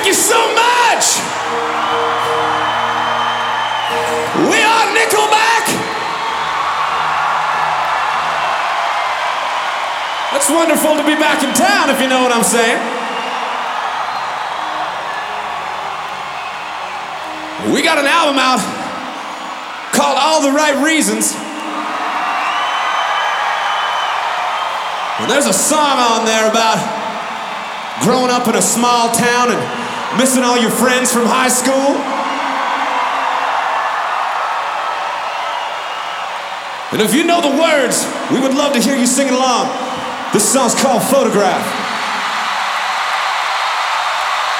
you so much. We are Nickelback. It's wonderful to be back in town, if you know what I'm saying. We got an album out called All the Right Reasons. And there's a song on there about growing up in a small town and missing all your friends from high school. And if you know the words, we would love to hear you singing along. This song's called Photograph.